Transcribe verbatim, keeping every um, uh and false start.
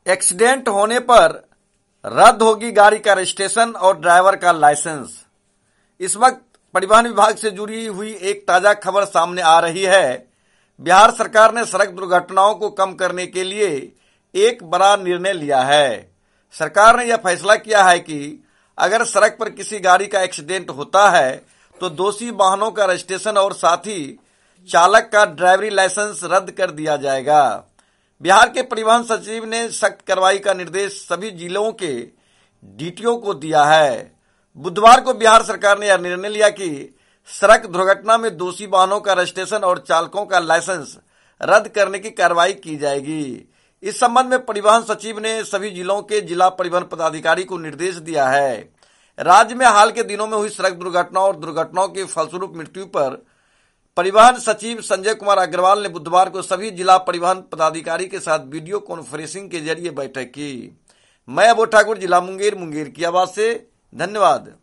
Accident होने पर रद्द होगी गाड़ी का रजिस्ट्रेशन और ड्राइवर का लाइसेंस। इस वक्त परिवहन विभाग से जुड़ी हुई एक ताजा खबर सामने आ रही है। बिहार सरकार ने सड़क दुर्घटनाओं को कम करने के लिए एक बड़ा निर्णय लिया है। सरकार ने यह फैसला किया है कि अगर सड़क पर किसी गाड़ी का एक्सीडेंट होता है तो दोषी वाहनों का रजिस्ट्रेशन और साथ ही चालक का ड्राइवरी लाइसेंस रद्द कर दिया जाएगा। बिहार के परिवहन सचिव ने सख्त कार्रवाई का निर्देश सभी जिलों के डीटीओ को दिया है। बुधवार को बिहार सरकार ने यह निर्णय लिया कि सड़क दुर्घटना में दोषी वाहनों का रजिस्ट्रेशन और चालकों का लाइसेंस रद्द करने की कार्रवाई की जाएगी। इस संबंध में परिवहन सचिव ने सभी जिलों के जिला परिवहन पदाधिकारी को निर्देश दिया है। राज्य में हाल के दिनों में हुई सड़क दुर्घटनाओं और दुर्घटनाओं की फलस्वरूप मृत्यु पर परिवहन सचिव संजय कुमार अग्रवाल ने बुधवार को सभी जिला परिवहन पदाधिकारी के साथ वीडियो कॉन्फ्रेंसिंग के जरिए बैठक की। मैं अबोध ठाकुर, जिला मुंगेर, मुंगेर की आवाज से धन्यवाद।